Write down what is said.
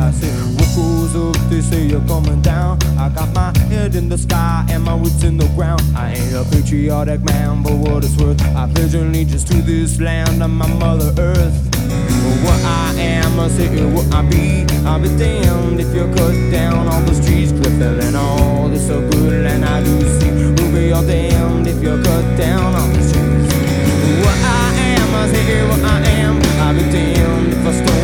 I say, what goes up, they say you're coming down. I got my head in the sky and my roots in the ground. I ain't a patriotic man, but what it's worth, I pledge allegiance to this land and my mother earth. What I am, I say what I be. I'll be damned if you're cut down all those trees, Clifford and all this so good land I do see. Will be all damned if you're cut down all these trees. What I am, I say what I am. I'll be damned if I stole